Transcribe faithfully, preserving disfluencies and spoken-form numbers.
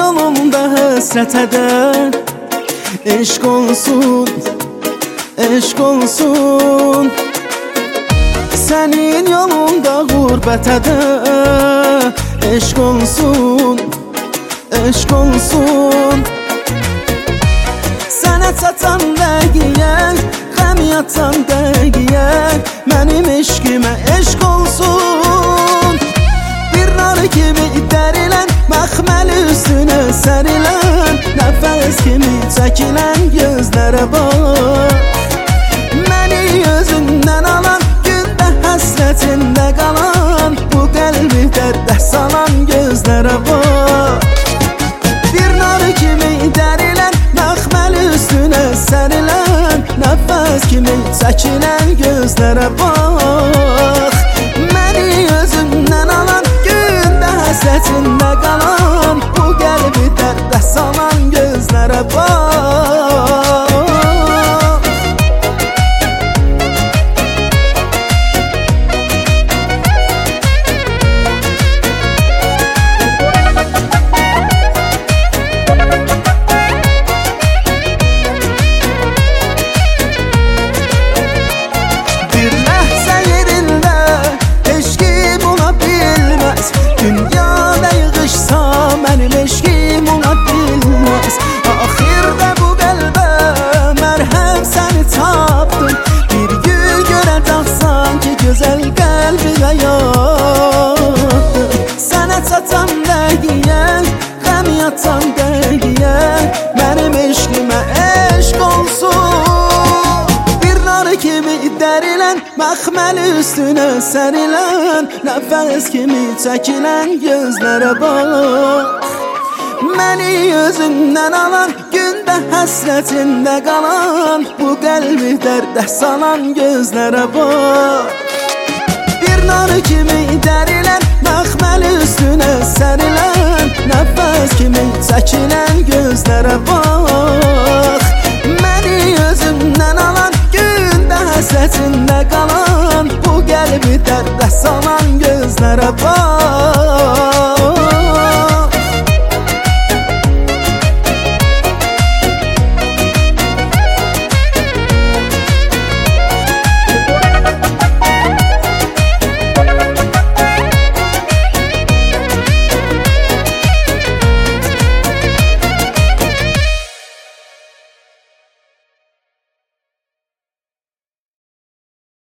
yolumda həsrət edən eşq olsun, eşq olsun. Sənin yolunda qurbət edən eşq olsun, eşq olsun. Sənə çatan dəqiyə, qəm yatan dəqiyə, mənim eşqimə eşq olsun. Bir nar kimi dərilən, məxməl üstünə sərilən, nəfəs kimi çəkilən gözlərə bax. Məni özündən alan, gündə həsrətində qalan, bu qəlbi dərdə salan gözlərə bax. Bir nar kimi dərilən, məxməl üstünə sərilən, nəfəs kimi çəkilən gözlərə bax. Məni özündən alan, gündə həsrətində qalan, bu qəlbi dərdə salan gözlərə bax. Dünyada yığışsa mənim eşqim ola bilməz. Axirdə bu qəlbə mərhəm səni tapdım. Bir gün görəcəksən ki gözəl qəlbimə yatdım. Sənə çatan dəqiyə, qəm yatan dəqiyə, mənim eşqimə eşq olsun. Bir nar kimi dərilən, məxməl üstünə sərilən, nəfəs kimi çəkilən gözlərə bax. Məni özündən alan, gündə həsrətində qalan, bu qəlbi dərdə salan gözlərə bax. Bir nar kimi dərilən, məxməl üstünə sərilən, nəfəs kimi çəkilən gözlərə bax.